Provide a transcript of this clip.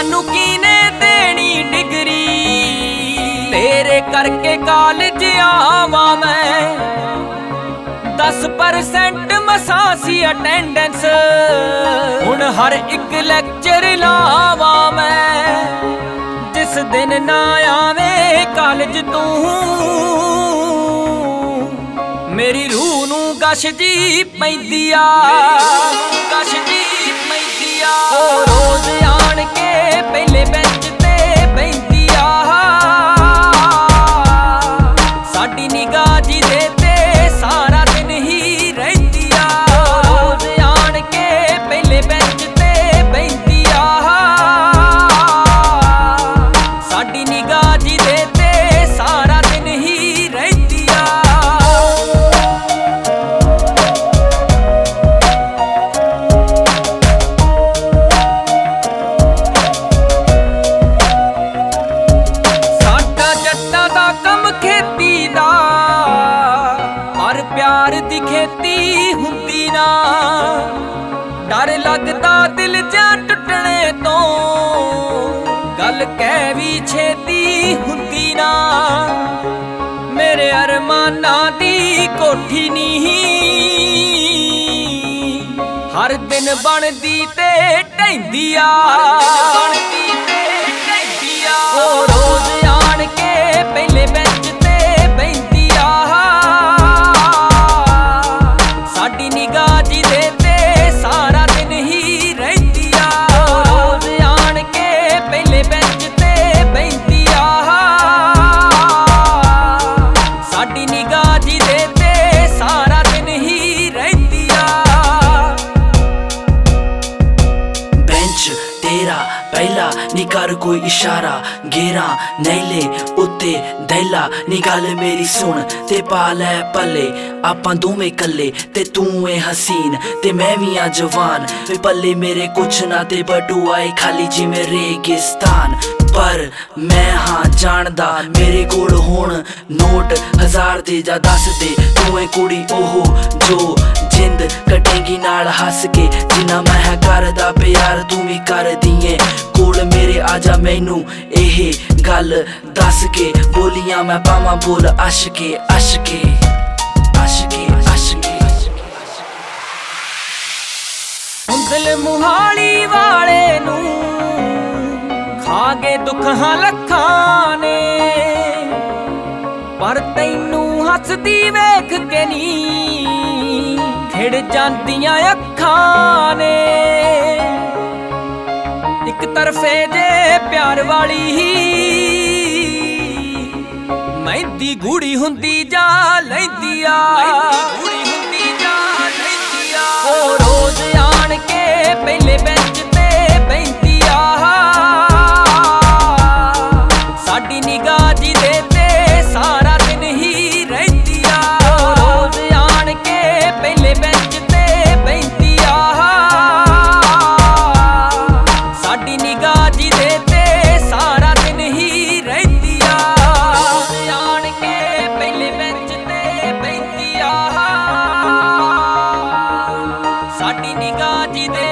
ਮੈਨੂੰ ਕੀਨੇ ਦੇਣੀ ਡਿਗਰੀ, ਤੇਰੇ ਕਰਕੇ ਕਾਲਜ ਆਵਾਂ ਮੈਂ। 10% ਮਸਾਂ ਸੀ ਅਟੈਂਡੈਂਸ, ਹੁਣ ਹਰ ਇੱਕ ਲੈਕਚਰ ਲਾਵਾਂ ਮੈਂ। ਜਿਸ ਦਿਨ ਨਾ ਆਵੇਂ ਕਾਲਜ ਤੂੰ, ਮੇਰੀ ਰੂਹ ਨੂੰ ਗਸ਼ ਜੀ ਪੈਂਦੀ ਆ, ਗਸ਼ ਜੀ ਪੈਂਦੀ ਆ। ਉਹ ਰੋਜ਼ ਆਣ ਕੇ ਪਹਿਲੇ ਬੈਂਚ ਤੇ ਬੈਂਦੀ ਆ, ਸਾਡੀ ਨਿਗਾਹ ਜੀ ਦੇ ਤੇ ਸਾਰਾ ਦਿਨ ਹੀ ਰਹਿੰਦੀ ਆ। ਰੋਜ਼ ਆਣ ਕੇ ਪਹਿਲੇ ਬੈਂਚ ਤੇ ਬੈਂਦੀ ਆ, ਸਾਡੀ ਨਿਗਾਹ ਜੀ ਦੇ ਤੇ ਸਾਰਾ ਦਿਨ ਹੀ ਰਹਿੰਦੀ ਆ। ਸਾਡਾ ਜੱਟਾਂ ਦਾ ਕੰਮ ਖੇਤੀ ਦਾ, ਪਰ ਪਿਆਰ ਦੀ ਖੇਤੀ ਹੁੰਦੀ ਨਾ। ਡਰ ਲੱਗਦਾ ਦਿਲ ਜਾਂ ਟੁੱਟਣੇ ਤੋਂ, ਗੱਲ ਕਹਿ ਵੀ ਛੇਤੀ ਹੁੰਦੀ ਨਾ। ਮੇਰੇ ਅਰਮਾਨਾਂ ਦੀ ਕੋਠੀ ਨਹੀਂ, ਹਰ ਦਿਨ ਬਣਦੀ ਤੇ ਢਹਿੰਦੀ ਆ, ਉਹ ਰੋਜ਼ ਆਣ ਕੇ ਪਹਿਲੇ ਬੈਂਚ ਤੇ ਬੈਂਦੀ ਆ, ਸਾਡੀ ਨਿਗਾਹ ਜੀ ਦੇ ਤੇ ਸਾਰਾ ਦਿਨ ਹੀ ਰਹਿੰਦੀ ਆ। ਰੋਜ਼ ਆਣ ਕੇ ਪਹਿਲੇ ਬੈਂਚ ਤੇ ਬੈਂਦੀ ਆ, ਸਾਡੀ ਨਿਗਾਹ ਜੀ ਦੇ ਤੇ ਸਾਰਾ ਦਿਨ ਹੀ ਰਹਿੰਦੀ ਆ। ਬੈਂਚ ਤੇਰਾ ਪਹਿਲਾ ਨੀ ਕਰ ਕੋਈ ਇਸ਼ਾਰਾ, ਗੇਰਾ ਨੈਲੇ ਉੱਤੇ ਦੈਲਾ ਨੀ ਗੱਲ ਮੇਰੀ ਸੁਣ ਤੇ ਪਾ ਲੈ ਪੱਲੇ। ਆਪਾਂ ਦੋਵੇਂ ਕੱਲੇ ਤੇ ਤੂੰ ਏ ਹਸੀਨ ਤੇ ਮੈਂ ਵੀ ਆ ਜਵਾਨ, ਵੇ ਪੱਲੇ ਮੇਰੇ ਕੁਛ ਨਾ ਤੇ ਬਟੂਆ ਏ ਖਾਲੀ ਜਿਵੇਂ ਰੇਗਿਸਤਾਨ। ਪਰ ਮੈਂ ਹਾਂ ਜਾਣਦਾ ਮੇਰੇ ਕੋਲ ਹੁਣ ਨੋਟ 1000 ਦੇ ਜਾਂ 10 ਦੇ, ਤੂੰ ਏ ਕੁੜੀ ਉਹ ਜੋ ਜਿੰਦ ਕਟੇਗੀ ਨਾਲ ਹੱਸ ਕੇ। ਜਿੰਨਾ ਮੈਂ ਕਰਦਾ ਪਿਆਰ ਤੂੰ ਵੀ ਕਰਦੀ ਏ, ਕੋਲ ਮੇਰੇ ਆਜਾ ਮੈਨੂੰ ਇਹ ਗੱਲ ਦੱਸ ਕੇ। ਬੋਲੀਆਂ ਮੈਂ ਪਾਵਾਂ ਬੋਲ ਅਸ਼ਕੇ ਅਸ਼ਕੇ ਅਸ਼ਕੇ ਅਸ਼ਕੇ। ਦਿਲ ਮੁਹਾਲੀ ਵਾਲੇ ਨੂੰ ਖਾ ਗਏ ਦੁੱਖਾਂ ਲੱਖਾਂ ਨੇ, ਪਰ ਤੈਨੂੰ ਹੱਸਦੀ ਵੇਖ ਕੇ ਨੀ ਖਿੜ ਜਾਂਦੀਆਂ ਅੱਖਾਂ ਨੇ। ਇੱਕ ਤਰਫੇ ਜੇ ਪਿਆਰ ਵਾਲੀ ਮਹਿੰਦੀ ਗੂੜੀ ਹੁੰਦੀ ਜਾ ਲੈਂਦੀ ਆ, ਉਹ ਰੋਜ਼ ਆਣ ਕੇ ਪਹਿਲੇ ਬੈਂਚ ਤੇ ਬੈਂਦੀ ਆ, ਸਾਡੀ ਨਿਗਾਹ ਜੀ ਦੇ ਤੇ ਸਾਰਾ ਦਿਨ ਹੀ ਰਹਿੰਦੀ ਆ। ਰੋਜ਼ ਆਣ ਕੇ ਪਹਿਲੇ ਬੈਂਚ ਤੇ ਬੈਂਦੀ ਆ, ਸਾਡੀ ਨਿਗਾਹ ਜੀ ਦੇ ਤੇ ਸਾਰਾ ਦਿਨ ਹੀ ਰਹਿੰਦੀ ਆ। ਰੋਜ਼ ਆਣ ਕੇ ਪਹਿਲੇ ਬੈਂਚ ਤੇ ਬੈਂਦੀ ਆ, ਸਾਡੀ ਨਿਗਾਹ ਜੀ ਦੇ